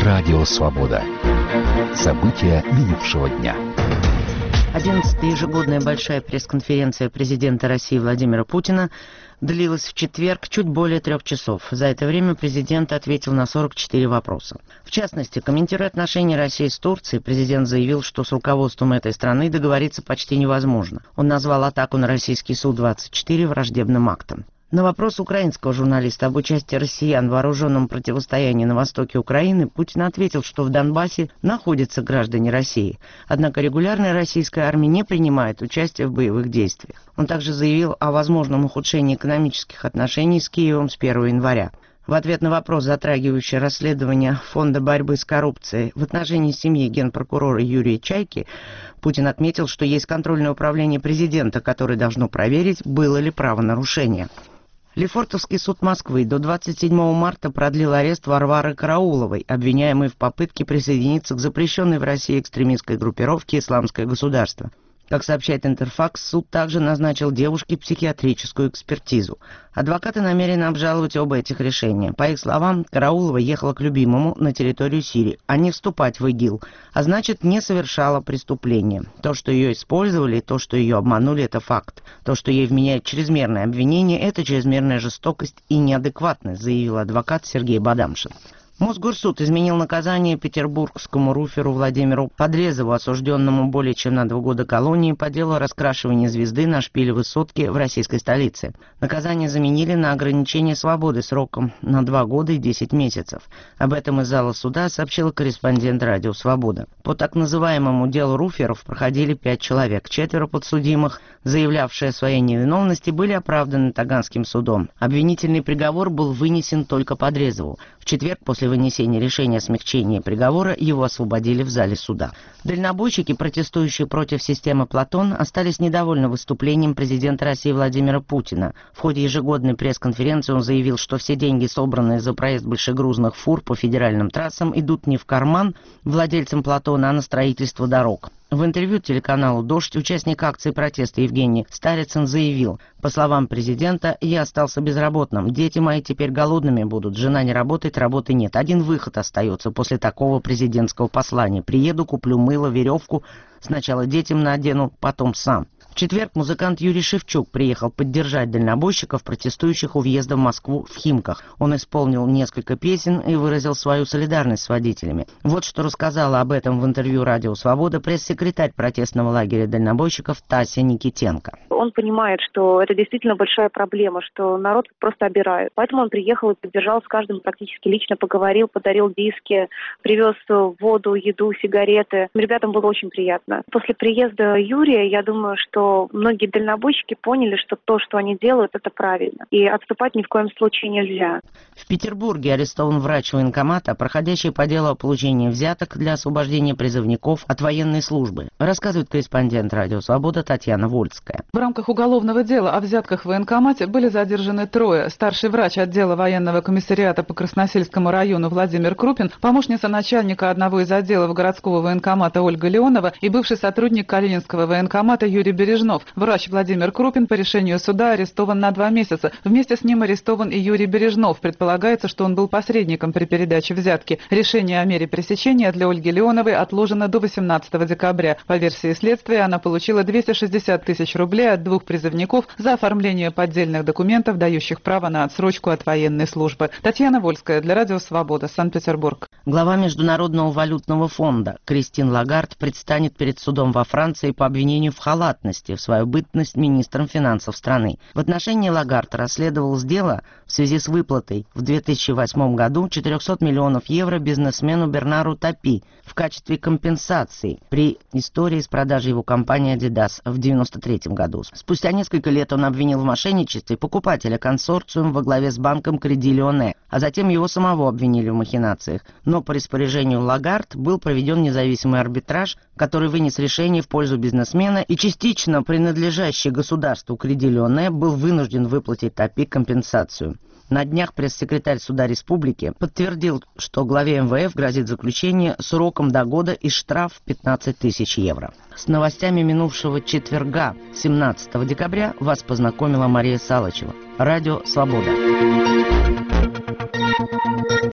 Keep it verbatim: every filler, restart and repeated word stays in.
Радио «Свобода». События минувшего дня. одиннадцатая ежегодная большая пресс-конференция президента России Владимира Путина длилась в четверг чуть более трех часов. За это время президент ответил на сорок четыре вопроса. В частности, комментируя отношения России с Турцией, президент заявил, что с руководством этой страны договориться почти невозможно. Он назвал атаку на российский Су двадцать четыре враждебным актом. На вопрос украинского журналиста об участии россиян в вооруженном противостоянии на востоке Украины Путин ответил, что в Донбассе находятся граждане России, однако регулярная российская армия не принимает участие в боевых действиях. Он также заявил о возможном ухудшении экономических отношений с Киевом с первого января. В ответ на вопрос, затрагивающий расследование Фонда борьбы с коррупцией в отношении семьи генпрокурора Юрия Чайки, Путин отметил, что есть контрольное управление президента, которое должно проверить, было ли правонарушение. Лефортовский суд Москвы до двадцать седьмого марта продлил арест Варвары Карауловой, обвиняемой в попытке присоединиться к запрещенной в России экстремистской группировке «Исламское государство». Как сообщает Интерфакс, суд также назначил девушке психиатрическую экспертизу. Адвокаты намерены обжаловать оба этих решения. По их словам, Караулова ехала к любимому на территорию Сирии, а не вступать в ИГИЛ, а значит, не совершала преступления. То, что ее использовали, то, что ее обманули, это факт. То, что ей вменяет чрезмерное обвинение, это чрезмерная жестокость и неадекватность, заявил адвокат Сергей Бадамшин. Мосгорсуд изменил наказание петербургскому руферу Владимиру Подрезову, осужденному более чем на два года колонии по делу о раскрашивании звезды на шпиле высотки в российской столице. Наказание заменили на ограничение свободы сроком на два года и десять месяцев. Об этом из зала суда сообщила корреспондент «Радио Свобода». По так называемому делу руферов проходили пять человек. Четверо подсудимых, заявлявшие о своей невиновности, были оправданы Таганским судом. Обвинительный приговор был вынесен только Подрезову. В четверг после вынесения решения о смягчении приговора его освободили в зале суда. Дальнобойщики, протестующие против системы «Платон», остались недовольны выступлением президента России Владимира Путина. В ходе ежегодной пресс-конференции он заявил, что все деньги, собранные за проезд большегрузных фур по федеральным трассам, идут не в карман владельцам «Платона», а на строительство дорог. В интервью телеканалу «Дождь» участник акции протеста Евгений Старицын заявил: по словам президента, я остался безработным, дети мои теперь голодными будут, жена не работает, работы нет. Один выход остается после такого президентского послания: приеду, куплю мыло, веревку, сначала детям надену, потом сам. В четверг музыкант Юрий Шевчук приехал поддержать дальнобойщиков, протестующих у въезда в Москву в Химках. Он исполнил несколько песен и выразил свою солидарность с водителями. Вот что рассказала об этом в интервью «Радио Свобода» пресс-секретарь протестного лагеря дальнобойщиков Тася Никитенко. Он понимает, что это действительно большая проблема, что народ просто обирает. Поэтому он приехал и поддержал с каждым практически лично, поговорил, подарил диски, привез воду, еду, сигареты. Ребятам было очень приятно. После приезда Юрия, я думаю, что многие дальнобойщики поняли, что то, что они делают, это правильно. И отступать ни в коем случае нельзя. В Петербурге арестован врач военкомата, проходящий по делу о получении взяток для освобождения призывников от военной службы, рассказывает корреспондент «Радио Свобода» Татьяна Вольская. В рамках уголовного дела о взятках в военкомате были задержаны трое. Старший врач отдела военного комиссариата по Красносельскому району Владимир Крупин, помощница начальника одного из отделов городского военкомата Ольга Леонова и бывший сотрудник Калининского военкомата Юрий Бережнов. Врач Владимир Крупин по решению суда арестован на два месяца. Вместе с ним арестован и Юрий Бережнов. Предполагается, что он был посредником при передаче взятки. Решение о мере пресечения для Ольги Леоновой отложено до восемнадцатого декабря. По версии следствия, она получила двести шестьдесят тысяч рублей от двух призывников за оформление поддельных документов, дающих право на отсрочку от военной службы. Татьяна Вольская для Радио Свобода, Санкт-Петербург. Глава Международного валютного фонда Кристин Лагард предстанет перед судом во Франции по обвинению в халатности в свою бытность министром финансов страны. В отношении Лагард расследовалось дело в связи с выплатой в две тысячи восьмом году четырехсот миллионов евро бизнесмену Бернару Тапи в качестве компенсации при истории с продажей его компании Adidas в девяносто третьем году. Спустя несколько лет он обвинил в мошенничестве покупателя консорциум во главе с банком Креди Лионе, а затем его самого обвинили в махинациях. Но по распоряжению Лагард был проведен независимый арбитраж, который вынес решение в пользу бизнесмена, и частично принадлежащий государству Креди Лионе был вынужден выплатить Тапи компенсацию. На днях пресс-секретарь Суда Республики подтвердил, что главе эм вэ эф грозит заключение сроком до года и штраф пятнадцать тысяч евро. С новостями минувшего четверга, семнадцатого декабря, вас познакомила Мария Салычева. Радио «Свобода».